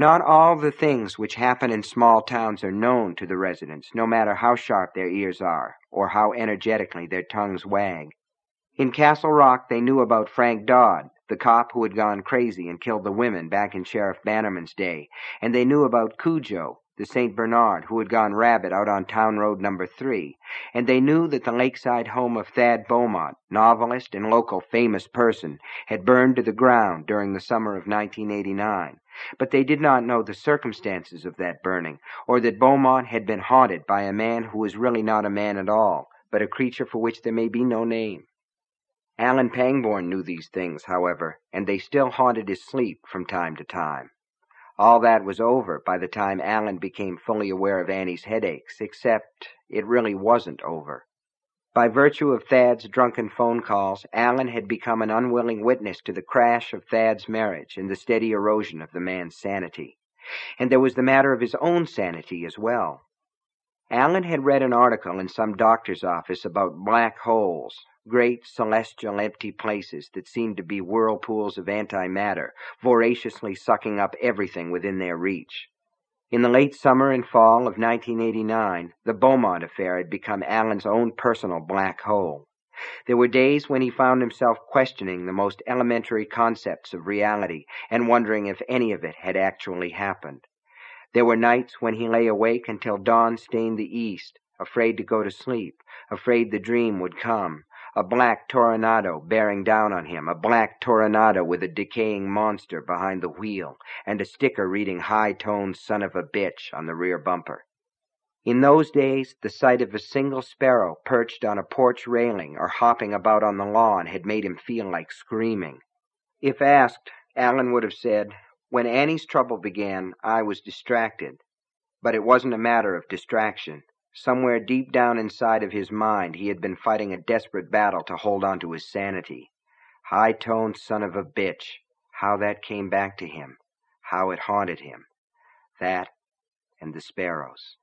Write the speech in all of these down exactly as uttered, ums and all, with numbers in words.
Not all the things which happen in small towns are known to the residents, no matter how sharp their ears are, or how energetically their tongues wag. In Castle Rock, they knew about Frank Dodd, the cop who had gone crazy and killed the women back in Sheriff Bannerman's day, and they knew about Cujo, the Saint Bernard, who had gone rabid out on Town Road number three, and they knew that the lakeside home of Thad Beaumont, novelist and local famous person, had burned to the ground during the summer of nineteen eighty-nine. But they did not know the circumstances of that burning, or that Beaumont had been haunted by a man who was really not a man at all, but a creature for which there may be no name. Alan Pangborn knew these things, however, and they still haunted his sleep from time to time. All that was over by the time Alan became fully aware of Annie's headaches, except it really wasn't over. By virtue of Thad's drunken phone calls, Alan had become an unwilling witness to the crash of Thad's marriage and the steady erosion of the man's sanity. And there was the matter of his own sanity as well. Alan had read an article in some doctor's office about black holes, great celestial empty places that seemed to be whirlpools of antimatter, voraciously sucking up everything within their reach. In the late summer and fall of nineteen eighty-nine, the Beaumont affair had become Alan's own personal black hole. There were days when he found himself questioning the most elementary concepts of reality and wondering if any of it had actually happened. There were nights when he lay awake until dawn stained the east, afraid to go to sleep, afraid the dream would come, a black Toronado bearing down on him, a black Toronado with a decaying monster behind the wheel, and a sticker reading high-toned son of a bitch on the rear bumper. In those days, the sight of a single sparrow perched on a porch railing or hopping about on the lawn had made him feel like screaming. If asked, Alan would have said, "When Annie's trouble began, I was distracted." But it wasn't a matter of distraction. Somewhere deep down inside of his mind, he had been fighting a desperate battle to hold on to his sanity. High-toned son of a bitch. How that came back to him. How it haunted him. That and the sparrows.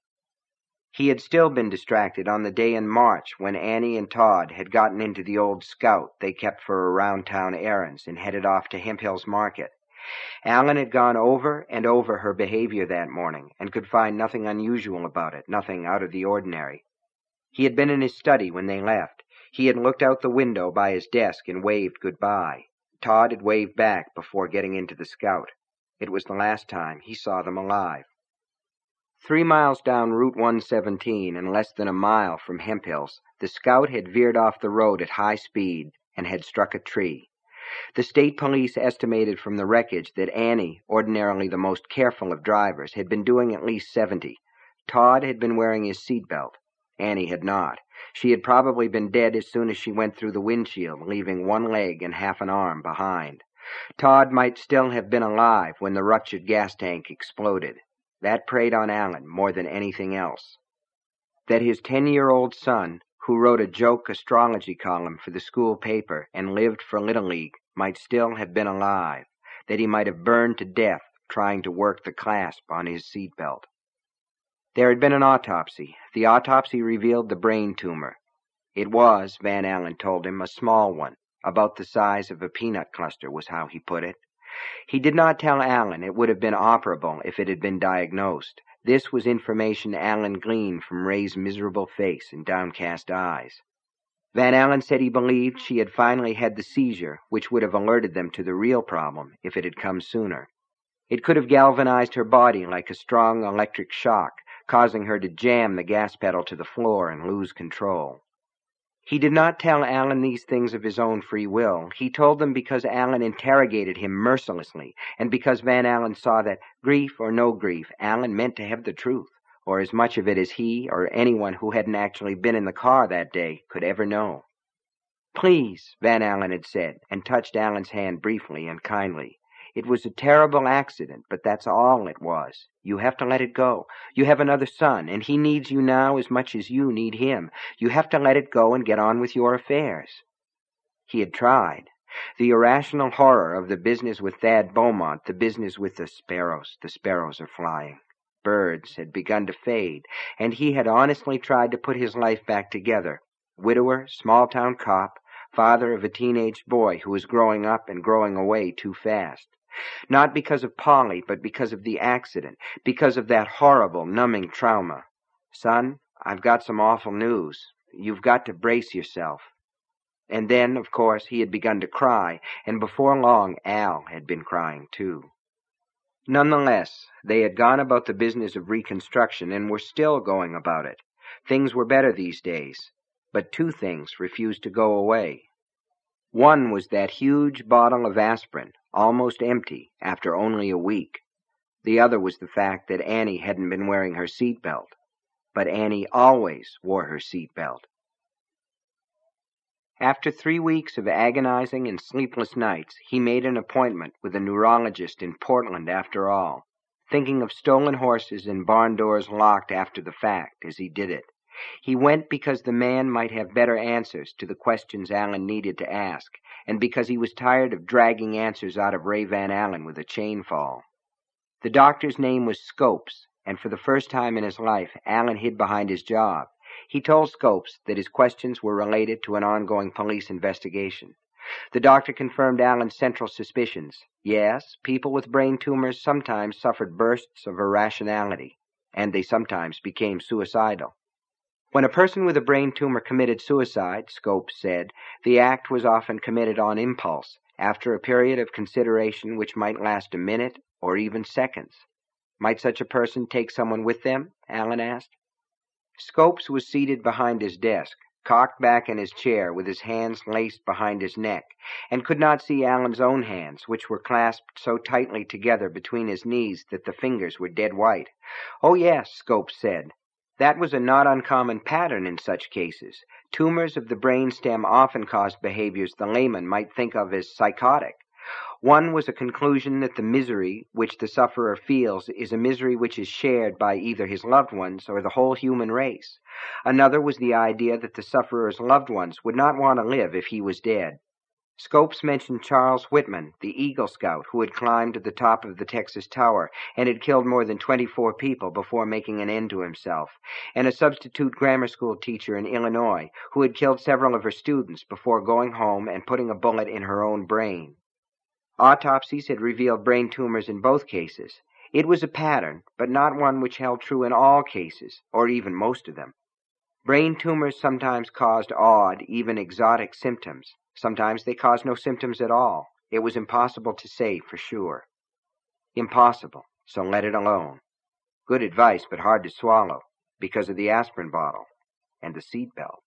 He had still been distracted on the day in March when Annie and Todd had gotten into the old Scout they kept for around-town errands and headed off to Hemphill's Market. Alan had gone over and over her behavior that morning and could find nothing unusual about it, nothing out of the ordinary. He had been in his study when they left. He had looked out the window by his desk and waved goodbye. Todd had waved back before getting into the Scout. It was the last time he saw them alive. Three miles down Route one seventeen and less than a mile from Hemphill's, the Scout had veered off the road at high speed and had struck a tree. The state police estimated from the wreckage that Annie, ordinarily the most careful of drivers, had been doing at least seventy. Todd had been wearing his seatbelt. Annie had not. She had probably been dead as soon as she went through the windshield, leaving one leg and half an arm behind. Todd might still have been alive when the ruptured gas tank exploded. That preyed on Alan more than anything else. That his ten-year-old son, who wrote a joke astrology column for the school paper and lived for Little League, might still have been alive, that he might have burned to death trying to work the clasp on his seatbelt. There had been an autopsy. The autopsy revealed the brain tumor. It was, Van Allen told him, a small one, about the size of a peanut cluster was how he put it. He did not tell Alan it would have been operable if it had been diagnosed. This was information Alan gleaned from Ray's miserable face and downcast eyes. Van Allen said he believed she had finally had the seizure, which would have alerted them to the real problem if it had come sooner. It could have galvanized her body like a strong electric shock, causing her to jam the gas pedal to the floor and lose control. He did not tell Alan these things of his own free will. He told them because Alan interrogated him mercilessly, and because Van Allen saw that, grief or no grief, Alan meant to have the truth, or as much of it as he or anyone who hadn't actually been in the car that day could ever know. "Please," Van Allen had said, and touched Alan's hand briefly and kindly. "It was a terrible accident, but that's all it was. You have to let it go. You have another son, and he needs you now as much as you need him. You have to let it go and get on with your affairs." He had tried. The irrational horror of the business with Thad Beaumont, the business with the sparrows, the sparrows are flying, birds, had begun to fade, and he had honestly tried to put his life back together. Widower, small-town cop, father of a teenage boy who was growing up and growing away too fast. Not because of Polly, but because of the accident, because of that horrible, numbing trauma. "Son, I've got some awful news. You've got to brace yourself." And then, of course, he had begun to cry, and before long Al had been crying too. Nonetheless, they had gone about the business of reconstruction and were still going about it. Things were better these days, but two things refused to go away. One was that huge bottle of aspirin, almost empty after only a week. The other was the fact that Annie hadn't been wearing her seatbelt. But Annie always wore her seatbelt. After three weeks of agonizing and sleepless nights, he made an appointment with a neurologist in Portland after all, thinking of stolen horses and barn doors locked after the fact as he did it. He went because the man might have better answers to the questions Allen needed to ask, and because he was tired of dragging answers out of Ray Van Allen with a chain fall. The doctor's name was Scopes, and for the first time in his life, Allen hid behind his job. He told Scopes that his questions were related to an ongoing police investigation. The doctor confirmed Allen's central suspicions. Yes, people with brain tumors sometimes suffered bursts of irrationality, and they sometimes became suicidal. When a person with a brain tumor committed suicide, Scopes said, the act was often committed on impulse, after a period of consideration which might last a minute or even seconds. Might such a person take someone with them? Allen asked. Scopes was seated behind his desk, cocked back in his chair with his hands laced behind his neck, and could not see Allen's own hands, which were clasped so tightly together between his knees that the fingers were dead white. Oh, yes, Scopes said. That was a not uncommon pattern in such cases. Tumors of the brainstem often caused behaviors the layman might think of as psychotic. One was a conclusion that the misery which the sufferer feels is a misery which is shared by either his loved ones or the whole human race. Another was the idea that the sufferer's loved ones would not want to live if he was dead. Scopes mentioned Charles Whitman, the Eagle Scout who had climbed to the top of the Texas Tower and had killed more than twenty-four people before making an end to himself, and a substitute grammar school teacher in Illinois who had killed several of her students before going home and putting a bullet in her own brain. Autopsies had revealed brain tumors in both cases. It was a pattern, but not one which held true in all cases, or even most of them. Brain tumors sometimes caused odd, even exotic symptoms. Sometimes they caused no symptoms at all. It was impossible to say for sure. Impossible, so let it alone. Good advice, but hard to swallow, because of the aspirin bottle and the seatbelt.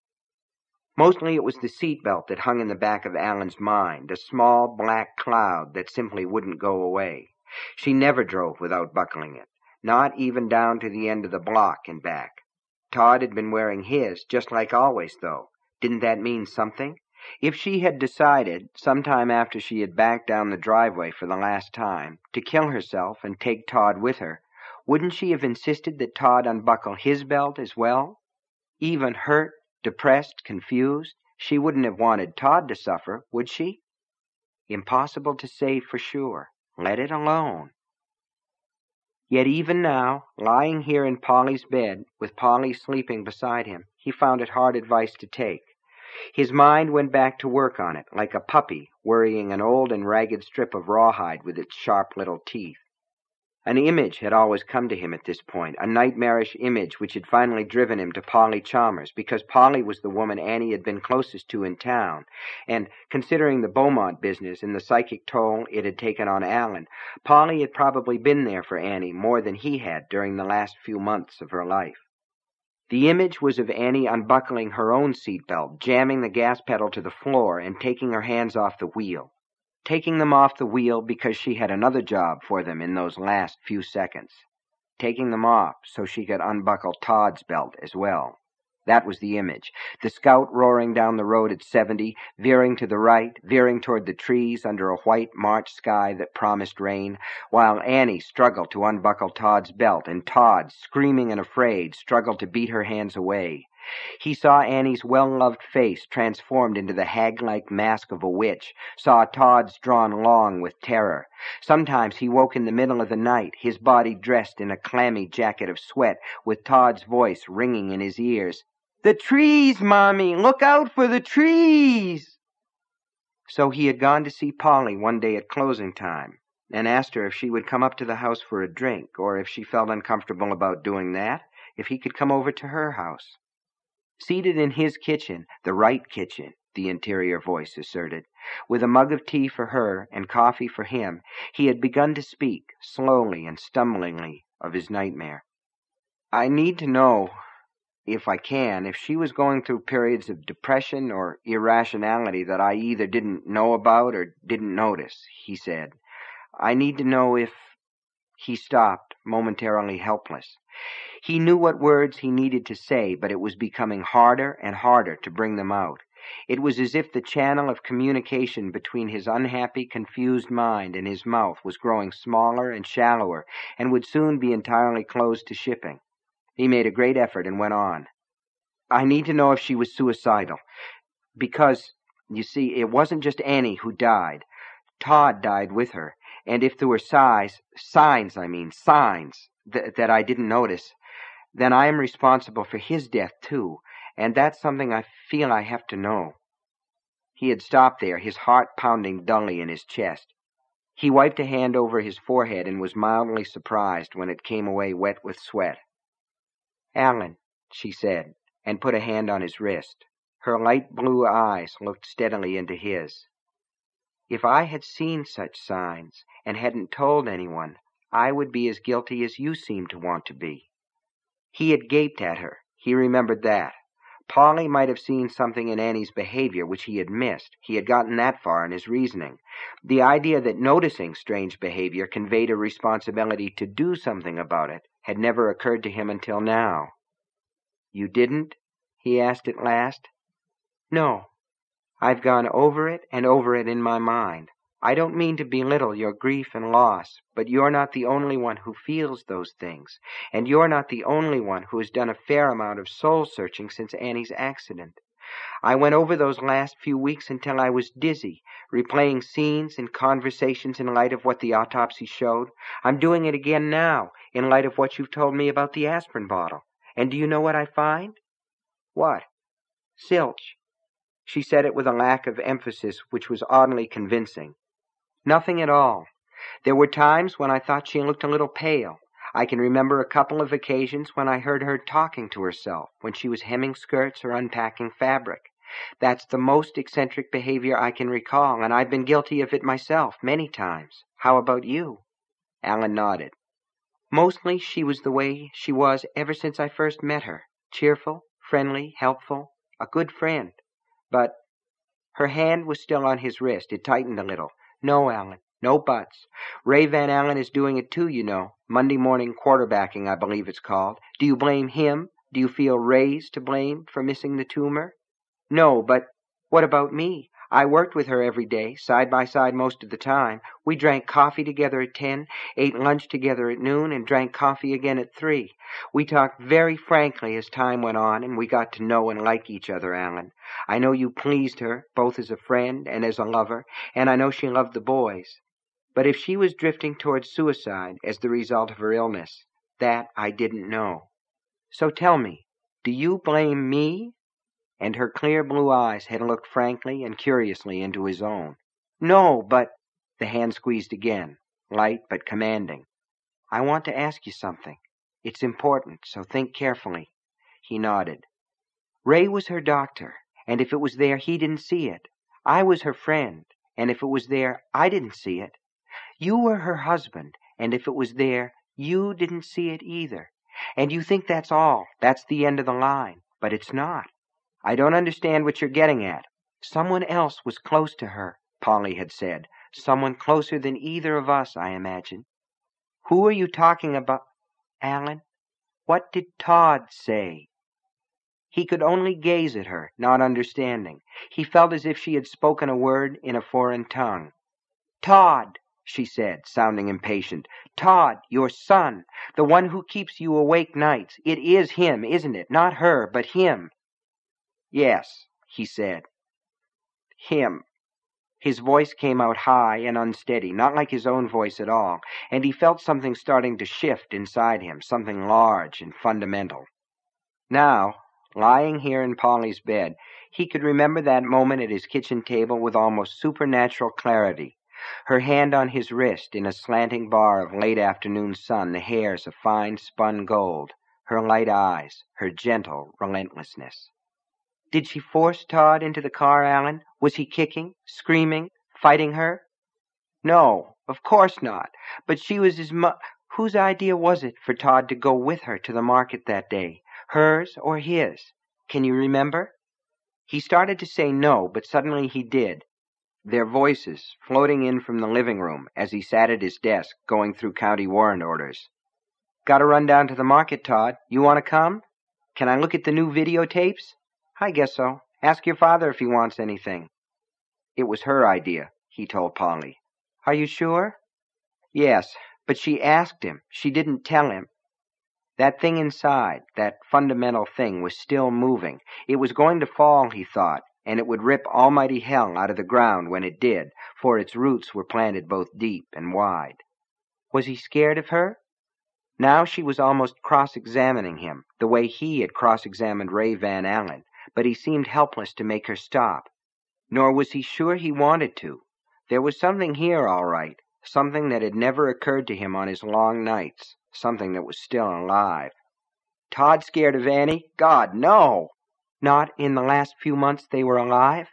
Mostly it was the seatbelt that hung in the back of Allen's mind, a small black cloud that simply wouldn't go away. She never drove without buckling it, not even down to the end of the block and back. Todd had been wearing his, just like always, though. Didn't that mean something? If she had decided, sometime after she had backed down the driveway for the last time, to kill herself and take Todd with her, wouldn't she have insisted that Todd unbuckle his belt as well? Even hurt, depressed, confused, she wouldn't have wanted Todd to suffer, would she? Impossible to say for sure. Let it alone. Yet even now, lying here in Polly's bed, with Polly sleeping beside him, he found it hard advice to take. His mind went back to work on it, like a puppy worrying an old and ragged strip of rawhide with its sharp little teeth. An image had always come to him at this point, a nightmarish image which had finally driven him to Polly Chalmers, because Polly was the woman Annie had been closest to in town, and, considering the Beaumont business and the psychic toll it had taken on Allen, Polly had probably been there for Annie more than he had during the last few months of her life. The image was of Annie unbuckling her own seatbelt, jamming the gas pedal to the floor, and taking her hands off the wheel. Taking them off the wheel because she had another job for them in those last few seconds. Taking them off so she could unbuckle Todd's belt as well. That was the image. The Scout roaring down the road at seventy, veering to the right, veering toward the trees under a white March sky that promised rain, while Annie struggled to unbuckle Todd's belt, and Todd, screaming and afraid, struggled to beat her hands away. He saw Annie's well-loved face transformed into the hag-like mask of a witch, saw Todd's drawn long with terror. Sometimes he woke in the middle of the night, his body dressed in a clammy jacket of sweat, with Todd's voice ringing in his ears. "The trees, Mommy! Look out for the trees!" So he had gone to see Polly one day at closing time. and asked her if she would come up to the house for a drink, or if she felt uncomfortable about doing that, if he could come over to her house. Seated in his kitchen, the right kitchen, the interior voice asserted, with a mug of tea for her and coffee for him, he had begun to speak, slowly and stumblingly, of his nightmare. I need to know, if I can, if she was going through periods of depression or irrationality that I either didn't know about or didn't notice, he said. I need to know if... He stopped, momentarily helpless. He knew what words he needed to say, but it was becoming harder and harder to bring them out. It was as if the channel of communication between his unhappy, confused mind and his mouth was growing smaller and shallower and would soon be entirely closed to shipping. He made a great effort and went on. I need to know if she was suicidal. Because, you see, it wasn't just Annie who died. Todd died with her. And if there were signs, signs, I mean, signs, th- that I didn't notice, then I am responsible for his death, too, and that's something I feel I have to know. He had stopped there, his heart pounding dully in his chest. He wiped a hand over his forehead and was mildly surprised when it came away wet with sweat. Alan, she said, and put a hand on his wrist. Her light blue eyes looked steadily into his. If I had seen such signs and hadn't told anyone, I would be as guilty as you seem to want to be. He had gaped at her. He remembered that. Polly might have seen something in Annie's behavior which he had missed. He had gotten that far in his reasoning. The idea that noticing strange behavior conveyed a responsibility to do something about it had never occurred to him until now. You didn't? He asked at last. No. I've gone over it and over it in my mind. I don't mean to belittle your grief and loss, but you're not the only one who feels those things, and you're not the only one who has done a fair amount of soul-searching since Annie's accident. I went over those last few weeks until I was dizzy, replaying scenes and conversations in light of what the autopsy showed. I'm doing it again now, in light of what you've told me about the aspirin bottle. And do you know what I find? What? Zilch. She said it with a lack of emphasis which was oddly convincing. Nothing at all. There were times when I thought she looked a little pale. I can remember a couple of occasions when I heard her talking to herself, when she was hemming skirts or unpacking fabric. That's the most eccentric behavior I can recall, and I've been guilty of it myself many times. How about you? Alan nodded. Mostly she was the way she was ever since I first met her. Cheerful, friendly, helpful, a good friend. But her hand was still on his wrist. It tightened a little. No, Alan, no buts. Ray Van Allen is doing it too, you know. Monday morning quarterbacking, I believe it's called. Do you blame him? Do you feel Ray's to blame for missing the tumor? No, but what about me? I worked with her every day, side by side most of the time. We drank coffee together at ten, ate lunch together at noon, and drank coffee again at three. We talked very frankly as time went on, and we got to know and like each other, Alan. I know you pleased her, both as a friend and as a lover, and I know she loved the boys. But if she was drifting towards suicide as the result of her illness, that I didn't know. So tell me, do you blame me? And her clear blue eyes had looked frankly and curiously into his own. No, but... The hand squeezed again, light but commanding. I want to ask you something. It's important, so think carefully. He nodded. Ray was her doctor, and if it was there, he didn't see it. I was her friend, and if it was there, I didn't see it. You were her husband, and if it was there, you didn't see it either. And you think that's all, that's the end of the line, but it's not. I don't understand what you're getting at. Someone else was close to her, Polly had said. Someone closer than either of us, I imagine. Who are you talking about? Alan, what did Todd say? He could only gaze at her, not understanding. He felt as if she had spoken a word in a foreign tongue. Todd, she said, sounding impatient. Todd, your son, the one who keeps you awake nights. It is him, isn't it? Not her, but him. Yes, he said. Him. His voice came out high and unsteady, not like his own voice at all, and he felt something starting to shift inside him, something large and fundamental. Now, lying here in Polly's bed, he could remember that moment at his kitchen table with almost supernatural clarity. her hand on his wrist in a slanting bar of late afternoon sun, the hairs of fine spun gold, her light eyes, her gentle relentlessness. Did she force Todd into the car, Alan? Was he kicking, screaming, fighting her? No, of course not. But she was his mu- Whose idea was it for Todd to go with her to the market that day? Hers or his? Can you remember? He started to say no, but suddenly he did. Their voices floating in from the living room as he sat at his desk going through county warrant orders. Gotta run down to the market, Todd. You want to come? Can I look at the new videotapes? I guess so. Ask your father if he wants anything. It was her idea, he told Polly. Are you sure? Yes, but she asked him. She didn't tell him. That thing inside, that fundamental thing, was still moving. It was going to fall, he thought, and it would rip almighty hell out of the ground when it did, for its roots were planted both deep and wide. Was he scared of her? Now she was almost cross-examining him, the way he had cross-examined Ray Van Allen, but he seemed helpless to make her stop. Nor was he sure he wanted to. There was something here, all right, something that had never occurred to him on his long nights, something that was still alive. Todd scared of Annie? God, no! Not in the last few months they were alive?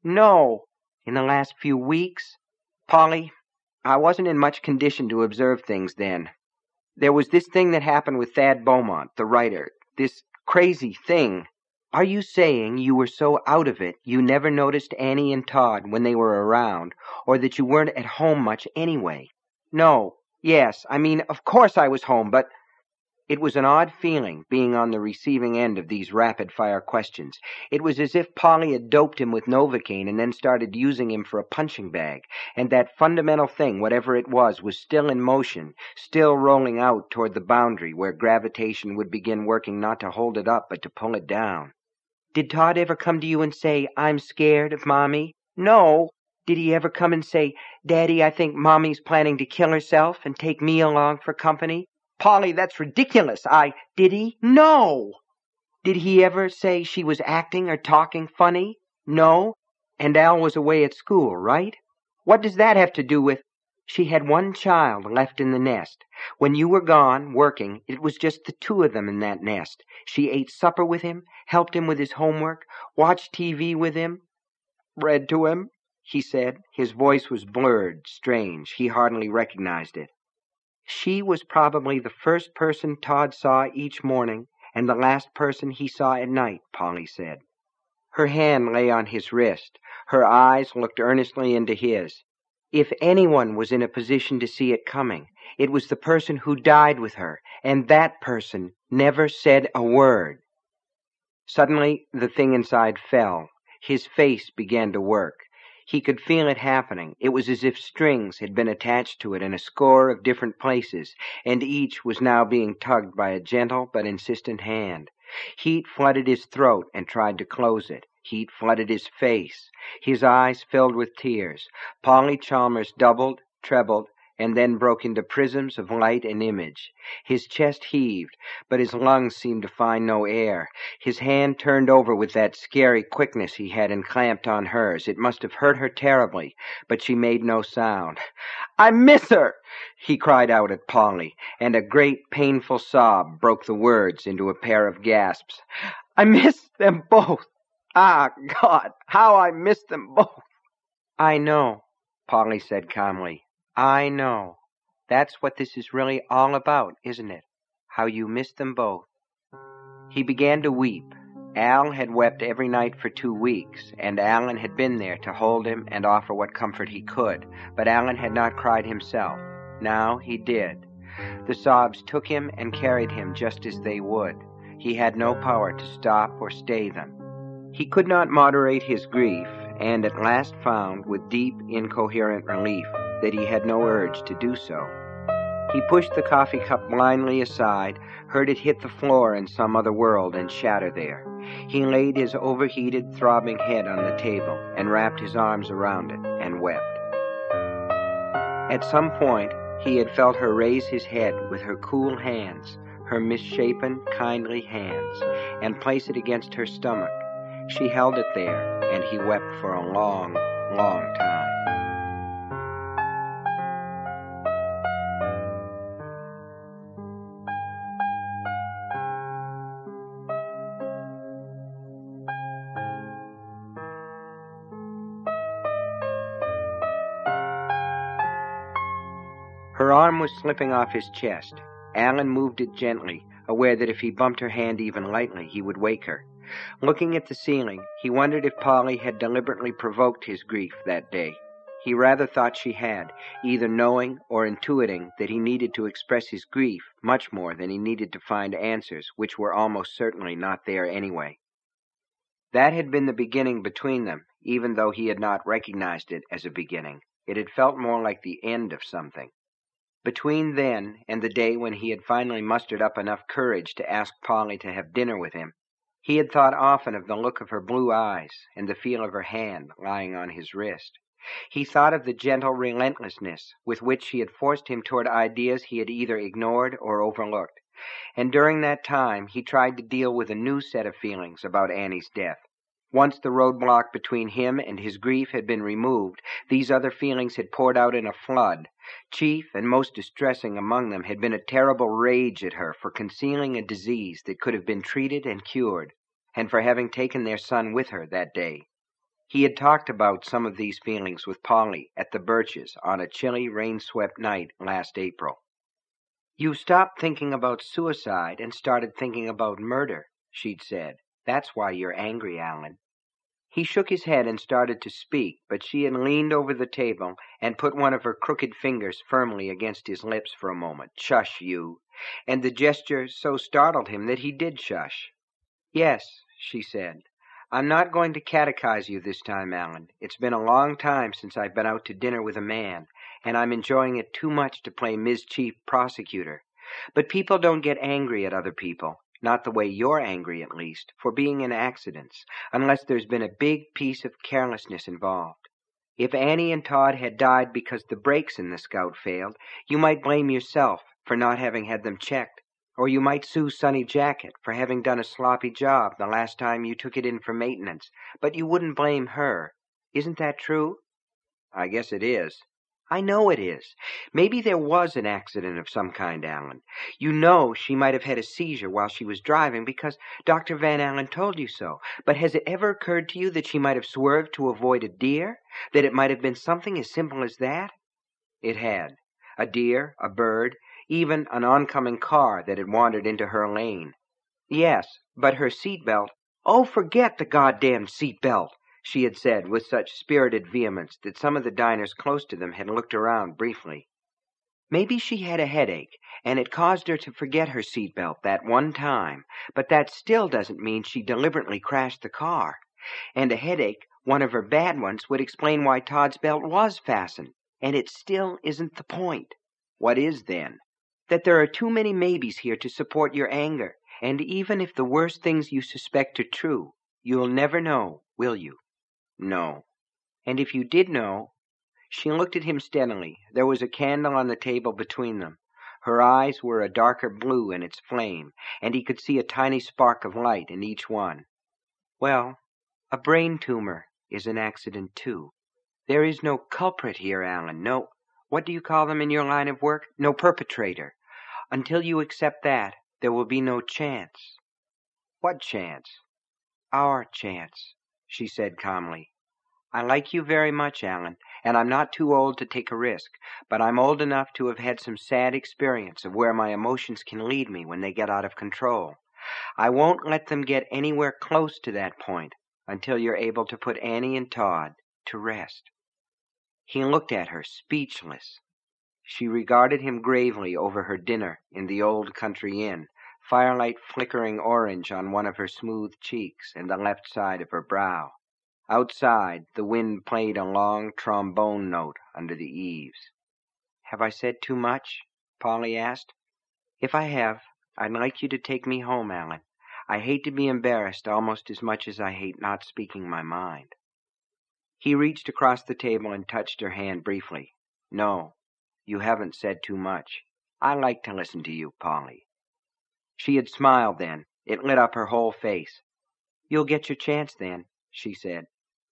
No! In the last few weeks? Polly, I wasn't in much condition to observe things then. There was this thing that happened with Thad Beaumont, the writer, this crazy thing. Are you saying you were so out of it you never noticed Annie and Todd when they were around, or that you weren't at home much anyway? No. Yes, I mean, of course I was home, but... It was an odd feeling, being on the receiving end of these rapid-fire questions. It was as if Polly had doped him with Novocaine and then started using him for a punching bag, and that fundamental thing, whatever it was, was still in motion, still rolling out toward the boundary where gravitation would begin working not to hold it up but to pull it down. Did Todd ever come to you and say, I'm scared of Mommy? No. Did he ever come and say, Daddy, I think Mommy's planning to kill herself and take me along for company? Polly, that's ridiculous. I... Did he? No. Did he ever say she was acting or talking funny? No. And Al was away at school, right? What does that have to do with... She had one child left in the nest. When you were gone, working, it was just the two of them in that nest. She ate supper with him, helped him with his homework, watched T V with him, read to him, he said. His voice was blurred, strange. He hardly recognized it. She was probably the first person Todd saw each morning and the last person he saw at night, Polly said. Her hand lay on his wrist. Her eyes looked earnestly into his. If anyone was in a position to see it coming, it was the person who died with her, and that person never said a word. Suddenly, the thing inside fell. His face began to work. He could feel it happening. It was as if strings had been attached to it in a score of different places, and each was now being tugged by a gentle but insistent hand. Heat flooded his throat and tried to close it. Heat flooded his face. His eyes filled with tears. Polly Chalmers doubled, trebled, and then broke into prisms of light and image. His chest heaved, but his lungs seemed to find no air. His hand turned over with that scary quickness he had and clamped on hers. It must have hurt her terribly, but she made no sound. I miss her, he cried out at Polly, and a great painful sob broke the words into a pair of gasps. I miss them both. Ah, God, how I miss them both. I know, Polly said calmly. I know. That's what this is really all about, isn't it? How you miss them both. He began to weep. Al had wept every night for two weeks, and Alan had been there to hold him and offer what comfort he could, but Alan had not cried himself. Now he did. The sobs took him and carried him just as they would. He had no power to stop or stay them. He could not moderate his grief, and at last found, with deep, incoherent relief, that he had no urge to do so. He pushed the coffee cup blindly aside, heard it hit the floor in some other world and shatter there. He laid his overheated, throbbing head on the table and wrapped his arms around it and wept. At some point, he had felt her raise his head with her cool hands, her misshapen, kindly hands, and place it against her stomach. She held it there, and he wept for a long, long time. Her arm was slipping off his chest. Alan moved it gently, aware that if he bumped her hand even lightly, he would wake her. Looking at the ceiling, he wondered if Polly had deliberately provoked his grief that day. He rather thought she had, either knowing or intuiting that he needed to express his grief much more than he needed to find answers, which were almost certainly not there anyway. That had been the beginning between them, even though he had not recognized it as a beginning. It had felt more like the end of something. Between then and the day when he had finally mustered up enough courage to ask Polly to have dinner with him, he had thought often of the look of her blue eyes and the feel of her hand lying on his wrist. He thought of the gentle relentlessness with which she had forced him toward ideas he had either ignored or overlooked. And during that time, he tried to deal with a new set of feelings about Annie's death. Once the roadblock between him and his grief had been removed, these other feelings had poured out in a flood. Chief and most distressing among them had been a terrible rage at her for concealing a disease that could have been treated and cured, and for having taken their son with her that day. He had talked about some of these feelings with Polly at the Birches on a chilly, rain-swept night last April. "You stopped thinking about suicide and started thinking about murder," she'd said. "That's why you're angry, Alan." He shook his head and started to speak, but she had leaned over the table and put one of her crooked fingers firmly against his lips for a moment. "Shush, you." And the gesture so startled him that he did shush. "Yes," she said. "I'm not going to catechize you this time, Alan. It's been a long time since I've been out to dinner with a man, and I'm enjoying it too much to play Miz Chief Prosecutor. But people don't get angry at other people, not the way you're angry at least, for being in accidents, unless there's been a big piece of carelessness involved. If Annie and Todd had died because the brakes in the Scout failed, you might blame yourself for not having had them checked. Or you might sue Sonny Jacket for having done a sloppy job the last time you took it in for maintenance, but you wouldn't blame her. Isn't that true?" "I guess it is." "I know it is. Maybe there was an accident of some kind, Alan. You know she might have had a seizure while she was driving because Doctor Van Allen told you so. But has it ever occurred to you that she might have swerved to avoid a deer? That it might have been something as simple as that?" It had. A deer, a bird, even an oncoming car that had wandered into her lane. Yes, but her seatbelt— "Oh, forget the goddamn seatbelt," she had said with such spirited vehemence that some of the diners close to them had looked around briefly. Maybe she had a headache, and it caused her to forget her seatbelt that one time, but that still doesn't mean she deliberately crashed the car. And a headache, one of her bad ones, would explain why Todd's belt was fastened, and it still isn't the point. What is, then? That there are too many maybes here to support your anger, and even if the worst things you suspect are true, you'll never know, will you? No. And if you did know— She looked at him steadily. There was a candle on the table between them. Her eyes were a darker blue in its flame, and he could see a tiny spark of light in each one. "Well, a brain tumor is an accident, too. There is no culprit here, Alan. No— what do you call them in your line of work? No perpetrator. Until you accept that, there will be no chance." "What chance?" "Our chance," she said calmly. "I like you very much, Alan, and I'm not too old to take a risk, but I'm old enough to have had some sad experience of where my emotions can lead me when they get out of control. I won't let them get anywhere close to that point until you're able to put Annie and Todd to rest." He looked at her, speechless. She regarded him gravely over her dinner in the old country inn, firelight flickering orange on one of her smooth cheeks and the left side of her brow. Outside, the wind played a long trombone note under the eaves. "Have I said too much?" Polly asked. "If I have, I'd like you to take me home, Alan. I hate to be embarrassed almost as much as I hate not speaking my mind." He reached across the table and touched her hand briefly. "No, you haven't said too much. I like to listen to you, Polly." She had smiled then. It lit up her whole face. "You'll get your chance then," she said.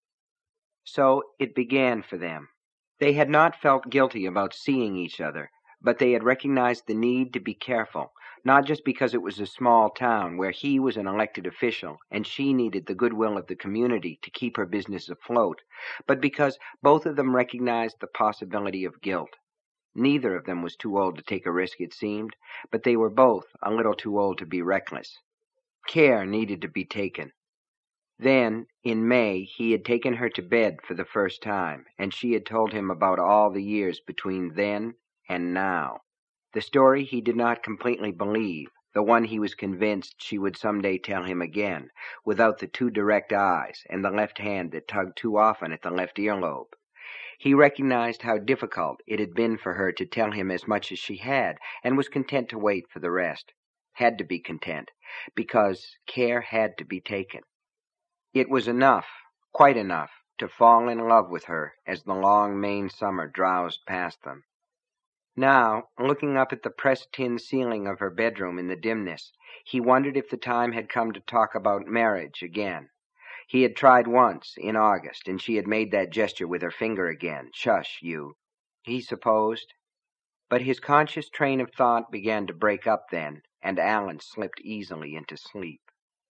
So it began for them. They had not felt guilty about seeing each other, but they had recognized the need to be careful, not just because it was a small town where he was an elected official and she needed the goodwill of the community to keep her business afloat, but because both of them recognized the possibility of guilt. Neither of them was too old to take a risk, it seemed, but they were both a little too old to be reckless. Care needed to be taken. Then, in May, he had taken her to bed for the first time, and she had told him about all the years between then and now. The story he did not completely believe, the one he was convinced she would someday tell him again, without the two direct eyes and the left hand that tugged too often at the left earlobe. He recognized how difficult it had been for her to tell him as much as she had, and was content to wait for the rest. Had to be content, because care had to be taken. It was enough, quite enough, to fall in love with her as the long Maine summer drowsed past them. Now, looking up at the pressed tin ceiling of her bedroom in the dimness, he wondered if the time had come to talk about marriage again. He had tried once, in August, and she had made that gesture with her finger again. Shush, you, he supposed. But his conscious train of thought began to break up then, and Allen slipped easily into sleep.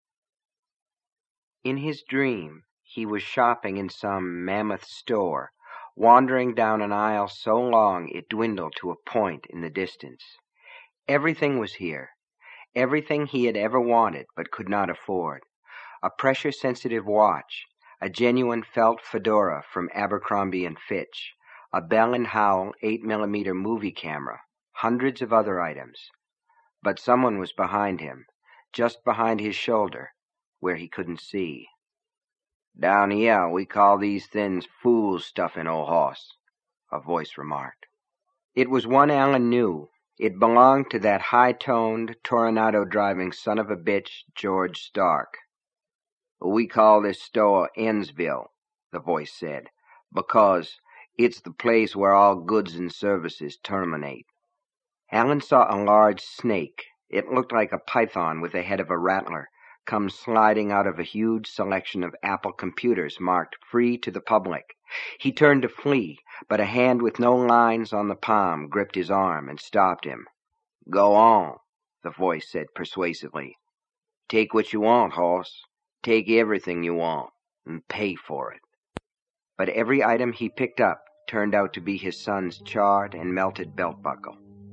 In his dream, he was shopping in some mammoth store, wandering down an aisle so long it dwindled to a point in the distance. Everything was here, everything he had ever wanted but could not afford. A pressure-sensitive watch, a genuine felt fedora from Abercrombie and Fitch, a Bell and Howell eight millimeter movie camera, hundreds of other items. But someone was behind him, just behind his shoulder, where he couldn't see. "Down here we call these things fool's stuffing, old hoss," a voice remarked. It was one Allen knew. It belonged to that high-toned, Toronado-driving son of a bitch, George Stark. "We call this store Ennsville," the voice said, "because it's the place where all goods and services terminate." Allen saw a large snake. It looked like a python with the head of a rattler, come sliding out of a huge selection of Apple computers marked free to the public. He turned to flee, but a hand with no lines on the palm gripped his arm and stopped him. "Go on," the voice said persuasively. "Take what you want, hoss. Take everything you want, and pay for it." But every item he picked up turned out to be his son's charred and melted belt buckle.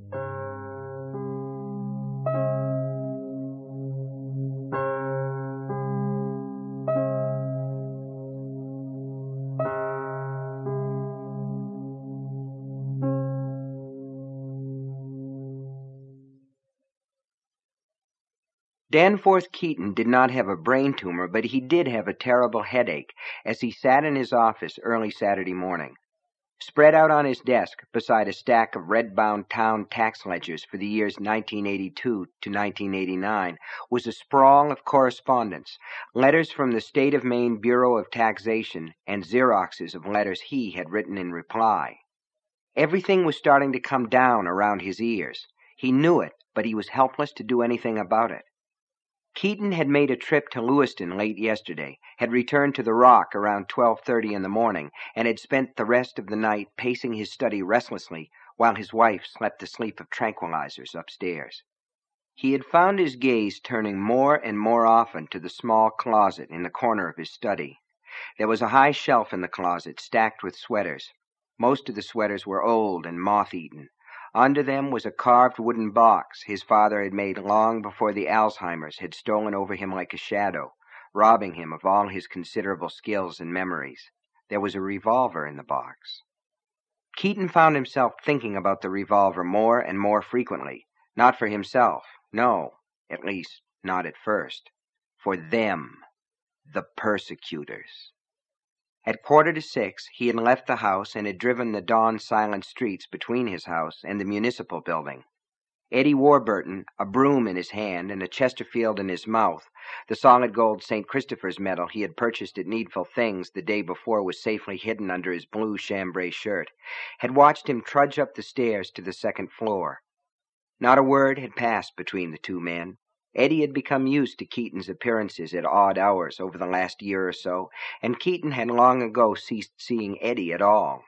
Danforth Keaton did not have a brain tumor, but he did have a terrible headache as he sat in his office early Saturday morning. Spread out on his desk, beside a stack of red-bound town tax ledgers for the years nineteen eighty-two to nineteen eighty-nine, was a sprawl of correspondence, letters from the State of Maine Bureau of Taxation and Xeroxes of letters he had written in reply. Everything was starting to come down around his ears. He knew it, but he was helpless to do anything about it. Keaton had made a trip to Lewiston late yesterday, had returned to the Rock around twelve thirty in the morning, and had spent the rest of the night pacing his study restlessly while his wife slept the sleep of tranquilizers upstairs. He had found his gaze turning more and more often to the small closet in the corner of his study. There was a high shelf in the closet stacked with sweaters. Most of the sweaters were old and moth-eaten. Under them was a carved wooden box his father had made long before the Alzheimer's had stolen over him like a shadow, robbing him of all his considerable skills and memories. There was a revolver in the box. Keaton found himself thinking about the revolver more and more frequently. Not for himself, no, at least not at first. For them, the persecutors. At quarter to six, he had left the house and had driven the dawn-silent streets between his house and the municipal building. Eddie Warburton, a broom in his hand and a Chesterfield in his mouth, the solid gold Saint Christopher's medal he had purchased at Needful Things the day before was safely hidden under his blue chambray shirt, had watched him trudge up the stairs to the second floor. Not a word had passed between the two men. Eddie had become used to Keaton's appearances at odd hours over the last year or so, and Keaton had long ago ceased seeing Eddie at all.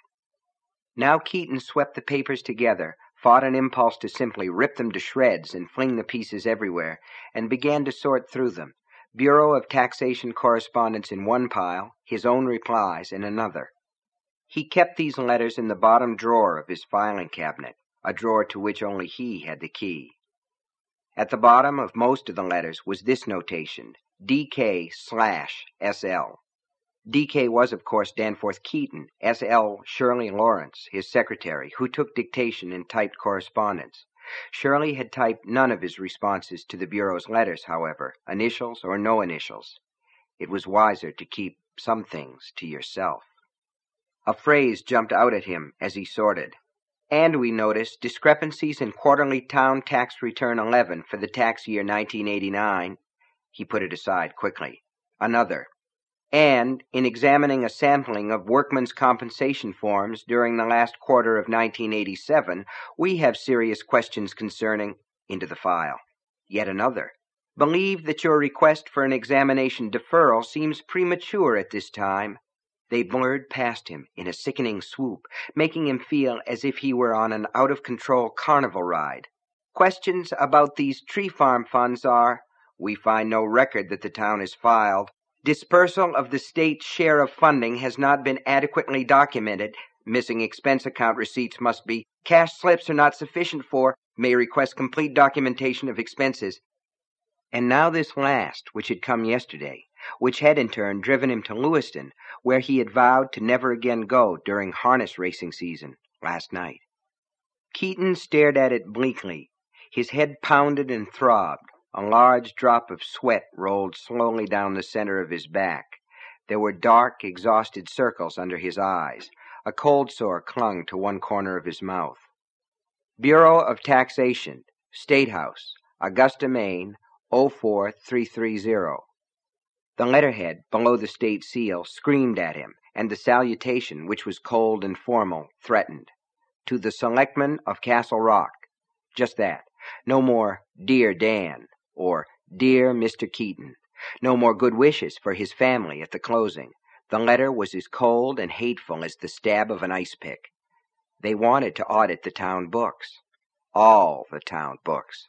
Now Keaton swept the papers together, fought an impulse to simply rip them to shreds and fling the pieces everywhere, and began to sort through them, Bureau of Taxation correspondence in one pile, his own replies in another. He kept these letters in the bottom drawer of his filing cabinet, a drawer to which only he had the key. At the bottom of most of the letters was this notation, D K slash S L. D K was, of course, Danforth Keaton, S L Shirley Lawrence, his secretary, who took dictation and typed correspondence. Shirley had typed none of his responses to the Bureau's letters, however, initials or no initials. It was wiser to keep some things to yourself. A phrase jumped out at him as he sorted. And we noticed discrepancies in quarterly town tax return eleven for the tax year nineteen eighty-nine. He put it aside quickly. Another. And in examining a sampling of workmen's compensation forms during the last quarter of nineteen eighty-seven, we have serious questions concerning into the file. Yet another. Believe that your request for an examination deferral seems premature at this time. They blurred past him in a sickening swoop, making him feel as if he were on an out-of-control carnival ride. Questions about these tree farm funds are, we find no record that the town has filed. Dispersal of the state's share of funding has not been adequately documented. Missing expense account receipts must be. Cash slips are not sufficient for. May request complete documentation of expenses. And now this last, which had come yesterday, which had in turn driven him to Lewiston, where he had vowed to never again go during harness racing season last night. Keaton stared at it bleakly. His head pounded and throbbed. A large drop of sweat rolled slowly down the center of his back. There were dark, exhausted circles under his eyes. A cold sore clung to one corner of his mouth. Bureau of Taxation, State House, Augusta, Maine, oh four three three zero. The letterhead below the state seal screamed at him, and the salutation, which was cold and formal, threatened. To the Selectmen of Castle Rock. Just that. No more, Dear Dan, or Dear Mister Keaton. No more good wishes for his family at the closing. The letter was as cold and hateful as the stab of an ice pick. They wanted to audit the town books. All the town books.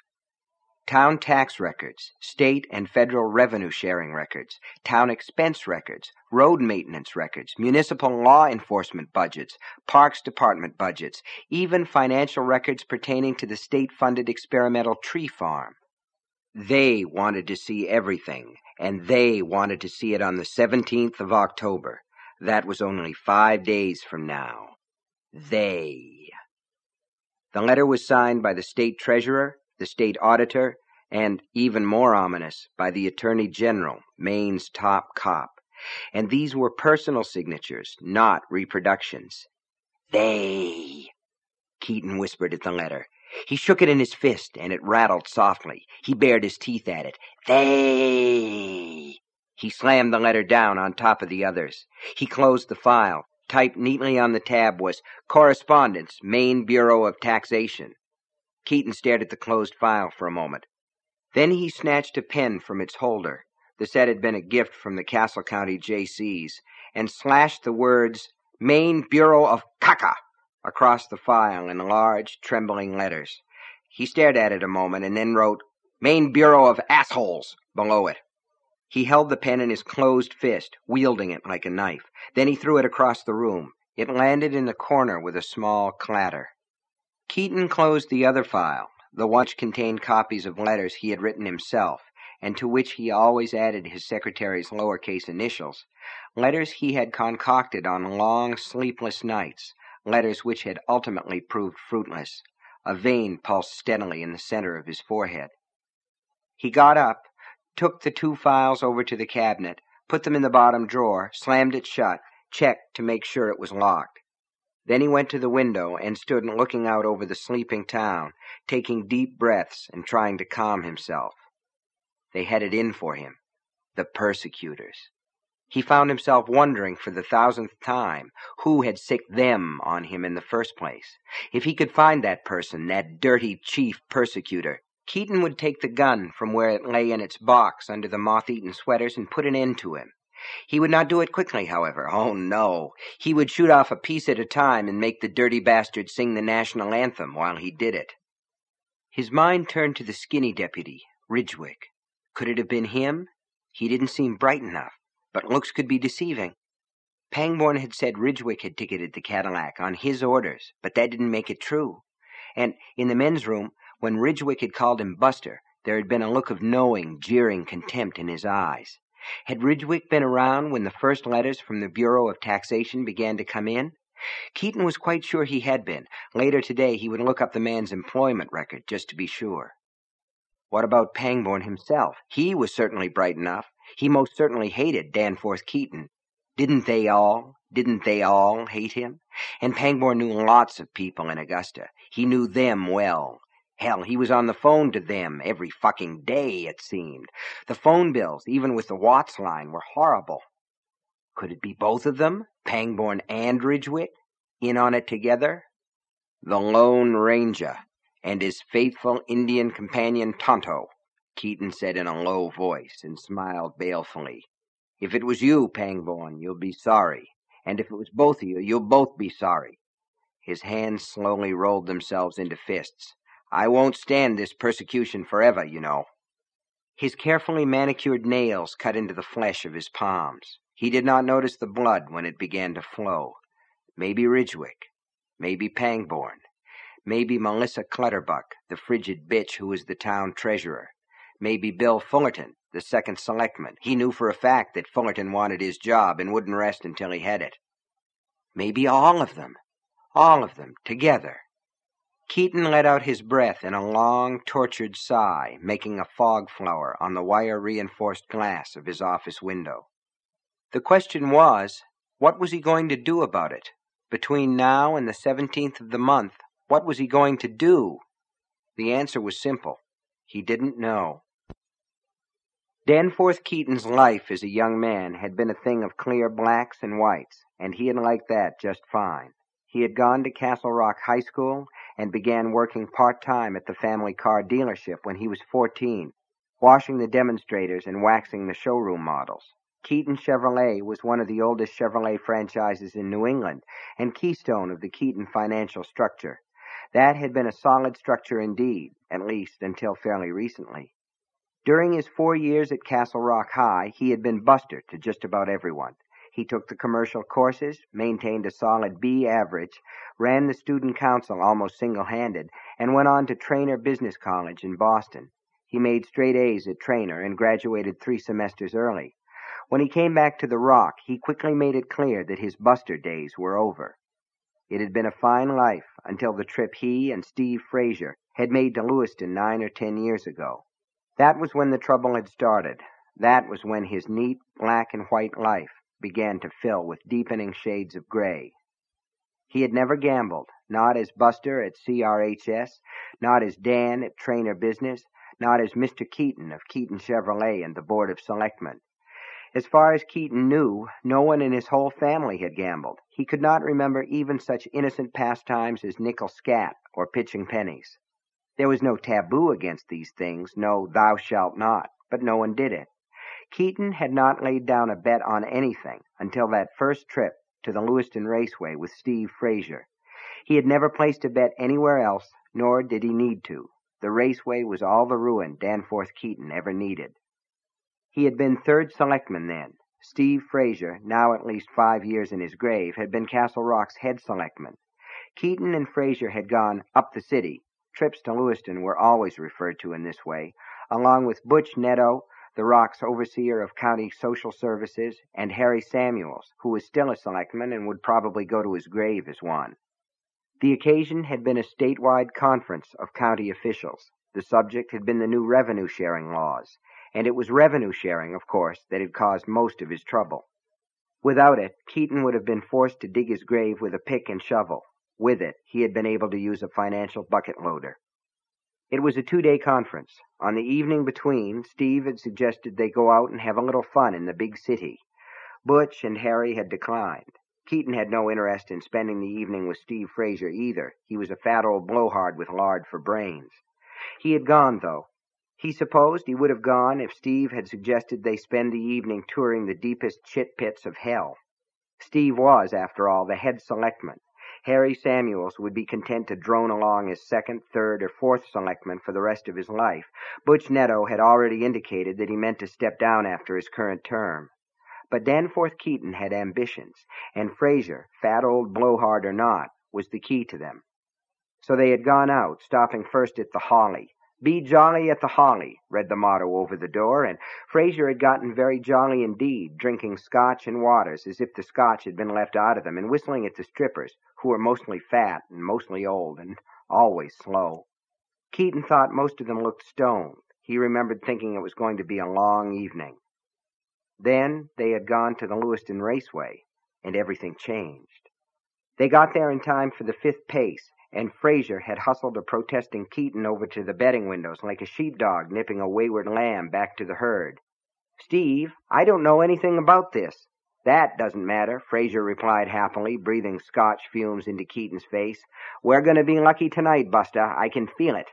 Town tax records, state and federal revenue sharing records, town expense records, road maintenance records, municipal law enforcement budgets, parks department budgets, even financial records pertaining to the state-funded experimental tree farm. They wanted to see everything, and they wanted to see it on the seventeenth of October. That was only five days from now. They. The letter was signed by the state treasurer, the state auditor, and, even more ominous, by the Attorney General, Maine's top cop. And these were personal signatures, not reproductions. They. Keaton whispered at the letter. He shook it in his fist, and it rattled softly. He bared his teeth at it. They. He slammed the letter down on top of the others. He closed the file. Typed neatly on the tab was Correspondence, Maine Bureau of Taxation. Keaton stared at the closed file for a moment. Then he snatched a pen from its holder, the set had been a gift from the Castle County J Cs, and slashed the words, Maine Bureau of Caca, across the file in large, trembling letters. He stared at it a moment and then wrote, Maine Bureau of Assholes, below it. He held the pen in his closed fist, wielding it like a knife. Then he threw it across the room. It landed in the corner with a small clatter. Keaton closed the other file, the one which contained copies of letters he had written himself, and to which he always added his secretary's lowercase initials, letters he had concocted on long, sleepless nights, letters which had ultimately proved fruitless. A vein pulsed steadily in the center of his forehead. He got up, took the two files over to the cabinet, put them in the bottom drawer, slammed it shut, checked to make sure it was locked. Then he went to the window and stood looking out over the sleeping town, taking deep breaths and trying to calm himself. They headed in for him, the persecutors. He found himself wondering for the thousandth time who had sicked them on him in the first place. If he could find that person, that dirty chief persecutor, Keaton would take the gun from where it lay in its box under the moth-eaten sweaters and put an end to him. He would not do it quickly, however. Oh, no. He would shoot off a piece at a time and make the dirty bastard sing the national anthem while he did it. His mind turned to the skinny deputy, Ridgwick. Could it have been him? He didn't seem bright enough, but looks could be deceiving. Pangborn had said Ridgwick had ticketed the Cadillac on his orders, but that didn't make it true. And in the men's room, when Ridgwick had called him Buster, there had been a look of knowing, jeering contempt in his eyes. Had Ridgwick been around when the first letters from the Bureau of Taxation began to come in? Keaton was quite sure he had been. Later today, he would look up the man's employment record just to be sure. What about Pangborn himself? He was certainly bright enough. He most certainly hated Danforth Keaton. Didn't they all? Didn't they all hate him? And Pangborn knew lots of people in Augusta. He knew them well. Hell, he was on the phone to them every fucking day, it seemed. The phone bills, even with the Watts line, were horrible. Could it be both of them, Pangborn and Ridgwick, in on it together? The Lone Ranger and his faithful Indian companion Tonto, Keaton said in a low voice and smiled balefully. If it was you, Pangborn, you'll be sorry. And if it was both of you, you'll both be sorry. His hands slowly rolled themselves into fists. I won't stand this persecution forever, you know. His carefully manicured nails cut into the flesh of his palms. He did not notice the blood when it began to flow. Maybe Ridgwick. Maybe Pangborn. Maybe Melissa Clutterbuck, the frigid bitch who was the town treasurer. Maybe Bill Fullerton, the second selectman. He knew for a fact that Fullerton wanted his job and wouldn't rest until he had it. Maybe all of them. All of them, together. Keaton let out his breath in a long, tortured sigh, making a fog flower on the wire-reinforced glass of his office window. The question was, what was he going to do about it? Between now and the seventeenth of the month, what was he going to do? The answer was simple. He didn't know. Danforth Keaton's life as a young man had been a thing of clear blacks and whites, and he had liked that just fine. He had gone to Castle Rock High School and began working part-time at the family car dealership when he was fourteen, washing the demonstrators and waxing the showroom models. Keaton Chevrolet was one of the oldest Chevrolet franchises in New England and keystone of the Keaton financial structure. That had been a solid structure indeed, at least until fairly recently. During his four years at Castle Rock High, he had been Buster to just about everyone. He took the commercial courses, maintained a solid B average, ran the student council almost single-handed, and went on to Trainer Business College in Boston. He made straight A's at Trainer and graduated three semesters early. When he came back to the Rock, he quickly made it clear that his Buster days were over. It had been a fine life until the trip he and Steve Frazier had made to Lewiston nine or ten years ago. That was when the trouble had started. That was when his neat black and white life began to fill with deepening shades of gray. He had never gambled, not as Buster at C R H S, not as Dan at Trainer Business, not as Mister Keaton of Keaton Chevrolet and the Board of Selectmen. As far as Keaton knew, no one in his whole family had gambled. He could not remember even such innocent pastimes as nickel scat or pitching pennies. There was no taboo against these things, no thou shalt not, but no one did it. Keaton had not laid down a bet on anything until that first trip to the Lewiston Raceway with Steve Frazier. He had never placed a bet anywhere else, nor did he need to. The raceway was all the ruin Danforth Keaton ever needed. He had been third selectman then. Steve Frazier, now at least five years in his grave, had been Castle Rock's head selectman. Keaton and Frazier had gone up the city. Trips to Lewiston were always referred to in this way, along with Butch Netto, the Rock's overseer of county social services, and Harry Samuels, who was still a selectman and would probably go to his grave as one. The occasion had been a statewide conference of county officials. The subject had been the new revenue-sharing laws, and it was revenue-sharing, of course, that had caused most of his trouble. Without it, Keaton would have been forced to dig his grave with a pick and shovel. With it, he had been able to use a financial bucket loader. It was a two-day conference. On the evening between, Steve had suggested they go out and have a little fun in the big city. Butch and Harry had declined. Keaton had no interest in spending the evening with Steve Frazier either. He was a fat old blowhard with lard for brains. He had gone, though. He supposed he would have gone if Steve had suggested they spend the evening touring the deepest chit pits of hell. Steve was, after all, the head selectman. Harry Samuels would be content to drone along as second, third, or fourth selectman for the rest of his life. Butch Netto had already indicated that he meant to step down after his current term. But Danforth Keaton had ambitions, and Frazier, fat old blowhard or not, was the key to them. So they had gone out, stopping first at the Holly. "Be jolly at the Holly," read the motto over the door, and Fraser had gotten very jolly indeed, drinking scotch and waters as if the scotch had been left out of them, and whistling at the strippers, who were mostly fat and mostly old and always slow. Keaton thought most of them looked stoned. He remembered thinking it was going to be a long evening. Then they had gone to the Lewiston Raceway, and everything changed. They got there in time for the fifth pace, and Fraser had hustled a protesting Keaton over to the betting windows like a sheepdog nipping a wayward lamb back to the herd. "Steve, I don't know anything about this." "That doesn't matter," Fraser replied happily, breathing scotch fumes into Keaton's face. "We're going to be lucky tonight, Buster. I can feel it."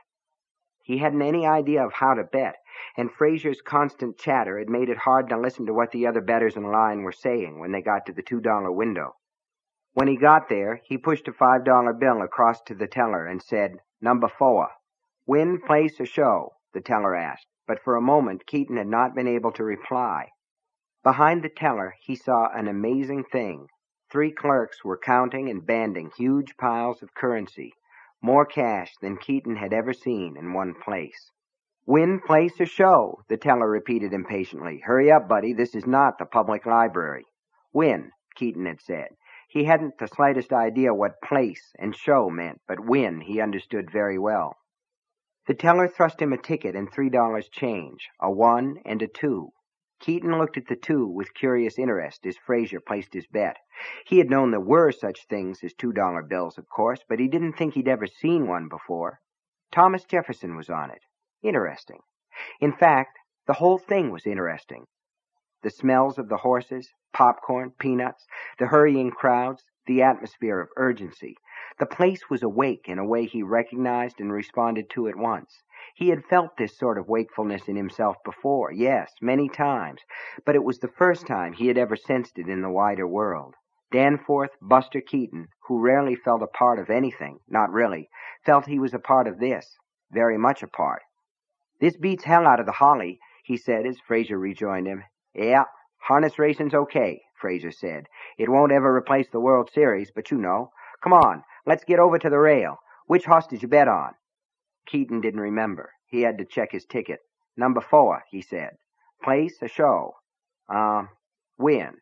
He hadn't any idea of how to bet, and Fraser's constant chatter had made it hard to listen to what the other bettors in line were saying when they got to the two-dollar window. When he got there, he pushed a five-dollar bill across to the teller and said, "Number four." "Win, place, or show?" the teller asked, but for a moment Keaton had not been able to reply. Behind the teller, he saw an amazing thing. Three clerks were counting and banding huge piles of currency, more cash than Keaton had ever seen in one place. "Win, place, or show?" the teller repeated impatiently. "Hurry up, buddy. This is not the public library." "Win," Keaton had said. He hadn't the slightest idea what place and show meant, but win he understood very well. The teller thrust him a ticket and three dollars change, a one and a two. Keaton looked at the two with curious interest as Fraser placed his bet. He had known there were such things as two-dollar bills, of course, but he didn't think he'd ever seen one before. Thomas Jefferson was on it. Interesting. In fact, the whole thing was interesting. The smells of the horses, popcorn, peanuts, the hurrying crowds, the atmosphere of urgency. The place was awake in a way he recognized and responded to at once. He had felt this sort of wakefulness in himself before, yes, many times, but it was the first time he had ever sensed it in the wider world. Danforth Buster Keaton, who rarely felt a part of anything, not really, felt he was a part of this, very much a part. "This beats hell out of the Holly," he said as Fraser rejoined him. "Yeah, harness racing's okay," Fraser said. "It won't ever replace the World Series, but you know. Come on, let's get over to the rail. Which horse did you bet on?" Keaton didn't remember. He had to check his ticket. "Number four," he said. "Place, a show?" Uh, win."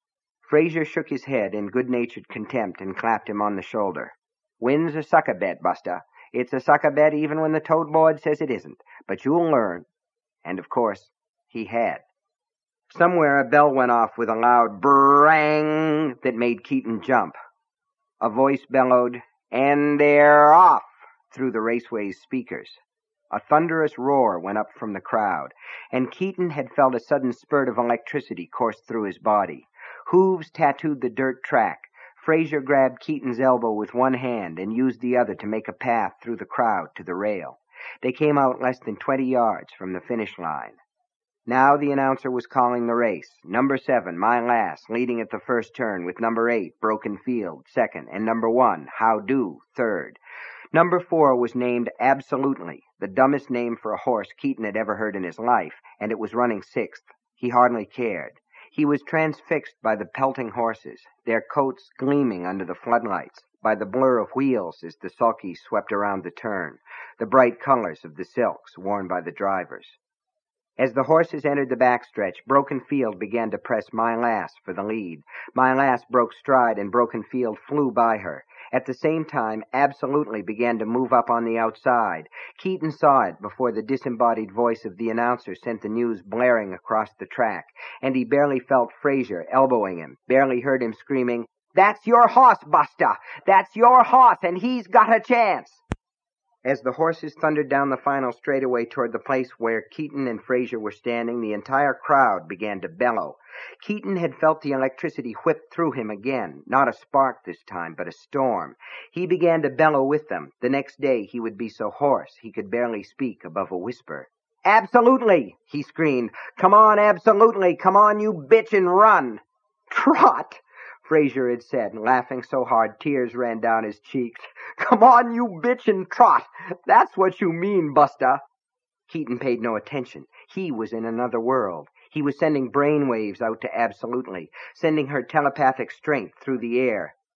Fraser shook his head in good-natured contempt and clapped him on the shoulder. "Win's a sucker bet, Buster. It's a sucker bet even when the tote board says it isn't. But you'll learn." And, of course, he had. Somewhere a bell went off with a loud brang that made Keaton jump. A voice bellowed, "And they're off," through the raceway's speakers. A thunderous roar went up from the crowd, and Keaton had felt a sudden spurt of electricity course through his body. Hooves tattooed the dirt track. Fraser grabbed Keaton's elbow with one hand and used the other to make a path through the crowd to the rail. They came out less than twenty yards from the finish line. Now the announcer was calling the race. Number seven, My Lass, leading at the first turn, with number eight, Broken Field, second, and number one, How Do, third. Number four was named Absolutely, the dumbest name for a horse Keaton had ever heard in his life, and it was running sixth. He hardly cared. He was transfixed by the pelting horses, their coats gleaming under the floodlights, by the blur of wheels as the sulkies swept around the turn, the bright colors of the silks worn by the drivers. As the horses entered the backstretch, Broken Field began to press My Lass for the lead. My Lass broke stride and Broken Field flew by her. At the same time, Absolutely began to move up on the outside. Keaton saw it before the disembodied voice of the announcer sent the news blaring across the track, and he barely felt Fraser elbowing him, barely heard him screaming, "That's your horse, Buster! That's your horse, and he's got a chance!" As the horses thundered down the final straightaway toward the place where Keaton and Fraser were standing, the entire crowd began to bellow. Keaton had felt the electricity whip through him again, not a spark this time, but a storm. He began to bellow with them. The next day he would be so hoarse he could barely speak above a whisper. "Absolutely!" he screamed. "Come on, Absolutely! Come on, you bitch, and run!" "Trot!" Fraser had said, laughing so hard tears ran down his cheeks. "Come on, you bitch, and trot! That's what you mean, Buster!" Keaton paid no attention. He was in another world. He was sending brain waves out to Absolutely, sending her telepathic strength through the air.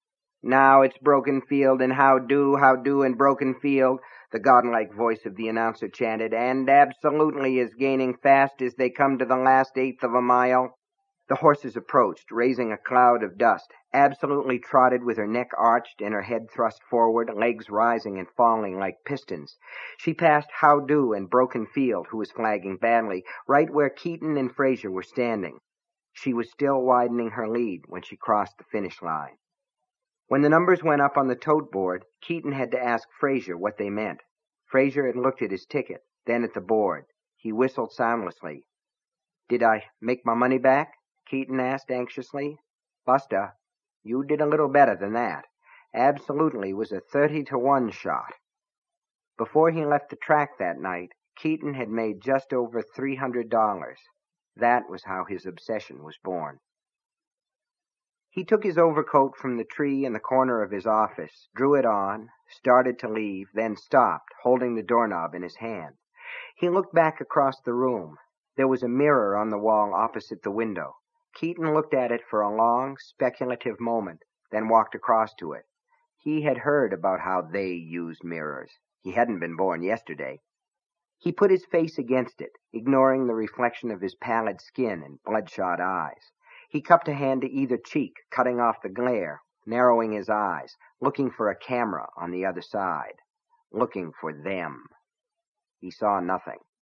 Now it's Broken Field, and how do, how do in Broken Field, the godlike voice of the announcer chanted, and absolutely is gaining fast as they come to the last eighth of a mile. The horses approached, raising a cloud of dust. Absolutely trotted with her neck arched and her head thrust forward, legs rising and falling like pistons. She passed How Do and Broken Field, who was flagging badly, right where Keaton and Frazier were standing. She was still widening her lead when she crossed the finish line. When the numbers went up on the tote board, Keaton had to ask Frazier what they meant. Frazier had looked at his ticket, then at the board. He whistled soundlessly. "Did I make my money back?" Keaton asked anxiously. "Buster, you did a little better than that. Absolutely was a thirty to one shot." Before he left the track that night, Keaton had made just over three hundred dollars. That was how his obsession was born. He took his overcoat from the tree in the corner of his office, drew it on, started to leave, then stopped, holding the doorknob in his hand. He looked back across the room. There was a mirror on the wall opposite the window. Keaton looked at it for a long, speculative moment, then walked across to it. He had heard about how they used mirrors. He hadn't been born yesterday. He put his face against it, ignoring the reflection of his pallid skin and bloodshot eyes. He cupped a hand to either cheek, cutting off the glare, narrowing his eyes, looking for a camera on the other side, looking for them. He saw nothing.